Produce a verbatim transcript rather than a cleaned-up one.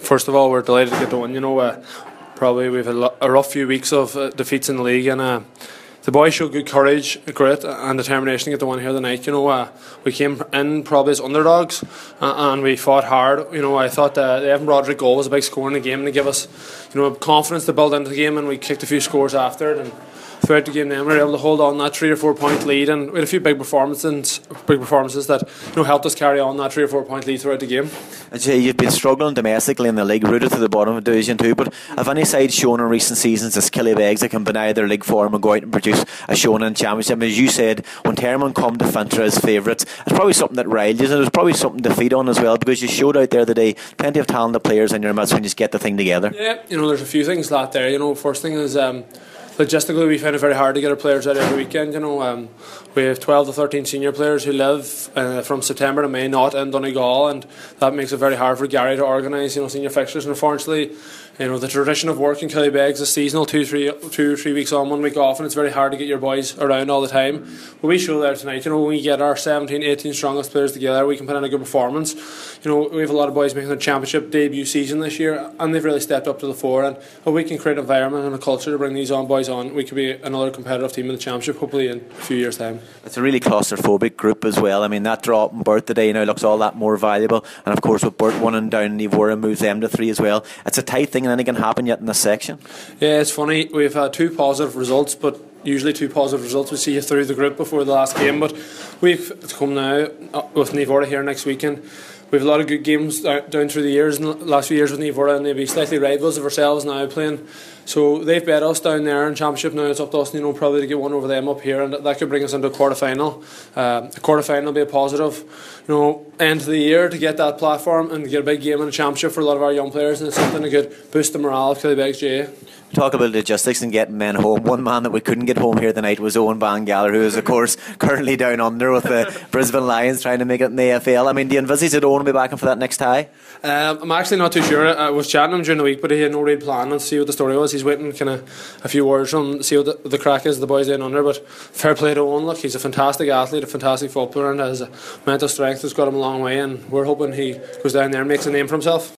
first of all, we're delighted to get the win. You know, uh, probably we've had a, lo- a rough few weeks of uh, defeats in the league, and uh, the boys showed good courage, grit, and determination to get the win here tonight. You know, uh, we came in probably as underdogs, uh, and we fought hard. You know, I thought uh, the Evan Broderick goal was a big score in the game, and to give us, you know, confidence to build into the game, and we kicked a few scores after it. And throughout the game, then we were able to hold on that three or four point lead, and we had a few big performances, big performances that you know helped us carry on that three or four point lead throughout the game. I'd say you've been struggling domestically in the league, rooted to the bottom of Division Two. But have any sides shown in recent seasons as Killybegs that can deny their league form and go out and produce a showing in Championship? As you said, when Termon come to Fintra as favourites, it's probably something that riled you, and there's probably something to feed on as well, because you showed out there today plenty of talented players in your midst when you just get the thing together. Yeah, you know, there's a few things that there. You know, first thing is. Um, Logistically, we find it very hard to get our players out every weekend. You know, um, we have twelve to thirteen senior players who live uh, from September to May not in Donegal, and that makes it very hard for Gary to organise, you know, senior fixtures. And unfortunately, you know, the tradition of work in Killybegs is seasonal, two, three, two, three weeks on, one week off, and it's very hard to get your boys around all the time. But we show there tonight. You know, when we get our seventeen, eighteen strongest players together, we can put in a good performance. You know, we have a lot of boys making their championship debut season this year, and they've really stepped up to the fore. And if we can create an environment and a culture to bring these on boys on, we could be another competitive team in the championship, hopefully in a few years' time. It's a really claustrophobic group as well. I mean, that drop in Burt today now looks all that more valuable, and of course with Burt winning down in Evora moves them to three as well. It's a tight thing, and anything can happen yet in this section. Yeah, it's funny, we've had two positive results, but usually two positive results will see you through the group before the last game. But we've come now with Evora here next weekend. We have a lot of good games down through the years, in the last few years with Evora, and they'll be slightly rivals of ourselves now playing. So they've bet us down there in Championship. Now it's up to us, you know, probably to get one over them up here, and that could bring us into a quarter final. Uh, a quarter final will be a positive, you know, end of the year to get that platform and get a big game in the Championship for a lot of our young players, and it's something that could boost the morale of Killybegs J A. Talk about logistics and getting men home. One man that we couldn't get home here tonight was Owen Bangaller, who is of course currently down under with the Brisbane Lions trying to make it in the A F L. I mean, do you envisage that Owen will be back in for that next tie? Um, I'm actually not too sure. I was chatting to him during the week, but he had no real plan and see what the story was. He's waiting kind of a few words from him, see what the, the crack is, the boys down under. But fair play to Owen. Look, he's a fantastic athlete, a fantastic footballer, and his mental strength has got him a long way, and we're hoping he goes down there and makes a name for himself.